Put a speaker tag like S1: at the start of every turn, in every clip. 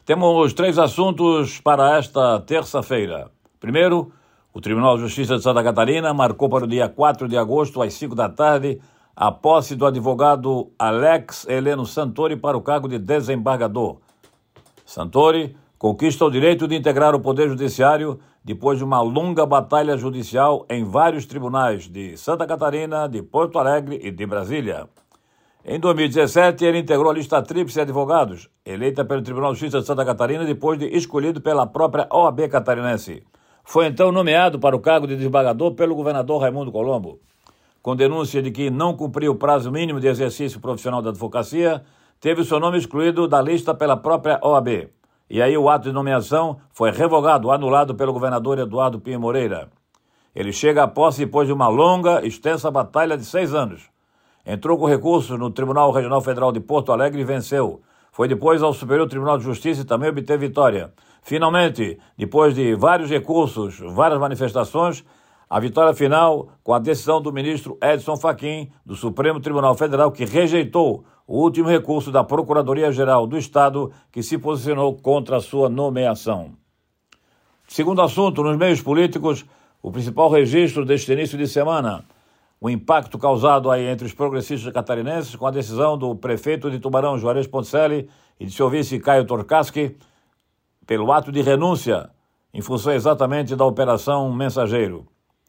S1: Temos 3 assuntos para esta terça-feira. Primeiro, o Tribunal de Justiça de Santa Catarina marcou para o dia 4 de agosto, às 5 da tarde, a posse do advogado Alex Heleno Santori para o cargo de desembargador. Santori conquista o direito de integrar o Poder Judiciário depois de uma longa batalha judicial em vários tribunais de Santa Catarina, de Porto Alegre e de Brasília. Em 2017, ele integrou a lista tríplice de advogados, eleita pelo Tribunal de Justiça de Santa Catarina depois de escolhido pela própria OAB catarinense. Foi então nomeado para o cargo de desembargador pelo governador Raimundo Colombo. Com denúncia de que não cumpriu o prazo mínimo de exercício profissional da advocacia, teve seu nome excluído da lista pela própria OAB. E aí o ato de nomeação foi revogado, anulado pelo governador Eduardo Pinho Moreira. Ele chega à posse depois de uma longa, extensa batalha de 6 anos. Entrou com recurso no Tribunal Regional Federal de Porto Alegre e venceu. Foi depois ao Superior Tribunal de Justiça e também obteve vitória. Finalmente, depois de vários recursos, várias manifestações, a vitória final com a decisão do ministro Edson Fachin, do Supremo Tribunal Federal, que rejeitou o último recurso da Procuradoria-Geral do Estado, que se posicionou contra a sua nomeação. Segundo assunto, nos meios políticos, o principal registro deste início de semana, o impacto causado aí entre os progressistas catarinenses com a decisão do prefeito de Tubarão, Juarez Ponticelli, e de seu vice Caio Torkasky, pelo ato de renúncia, em função exatamente da Operação Mensageiro.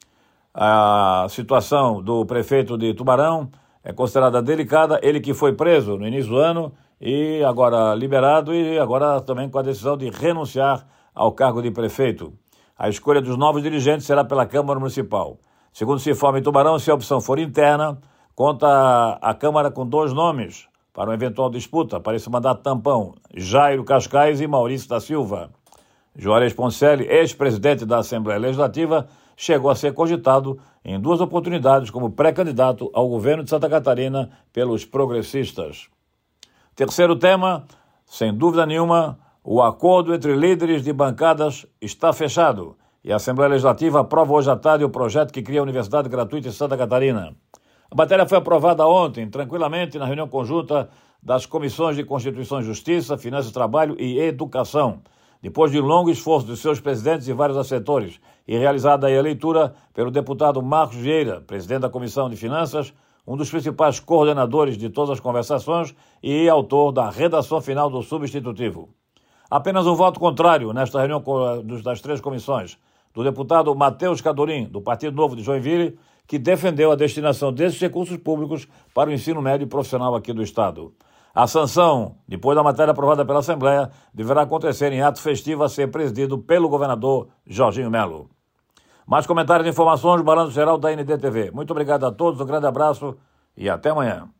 S1: A situação do prefeito de Tubarão é considerada delicada, ele que foi preso no início do ano e agora liberado e agora também com a decisão de renunciar ao cargo de prefeito. A escolha dos novos dirigentes será pela Câmara Municipal. Segundo se informa em Tubarão, se a opção for interna, conta a Câmara com 2 nomes para uma eventual disputa, para esse mandato tampão: Jairo Cascais e Maurício da Silva. Juarez Ponticelli, ex-presidente da Assembleia Legislativa, chegou a ser cogitado em 2 oportunidades como pré-candidato ao governo de Santa Catarina pelos progressistas. Terceiro tema, sem dúvida nenhuma, o acordo entre líderes de bancadas está fechado e a Assembleia Legislativa aprova hoje à tarde o projeto que cria a Universidade Gratuita em Santa Catarina. A matéria foi aprovada ontem, tranquilamente, na reunião conjunta das Comissões de Constituição e Justiça, Finanças, Trabalho e Educação, depois de longo esforço dos seus presidentes e vários assessores, e realizada aí a leitura pelo deputado Marcos Vieira, presidente da Comissão de Finanças, um dos principais coordenadores de todas as conversações e autor da redação final do substitutivo. Apenas um voto contrário nesta reunião das 3 comissões, do deputado Matheus Cadorim, do Partido Novo de Joinville, que defendeu a destinação desses recursos públicos para o ensino médio e profissional aqui do Estado. A sanção, depois da matéria aprovada pela Assembleia, deverá acontecer em ato festivo a ser presidido pelo governador Jorginho Melo. Mais comentários e informações, Balanço Geral da NDTV. Muito obrigado a todos, um grande abraço e até amanhã.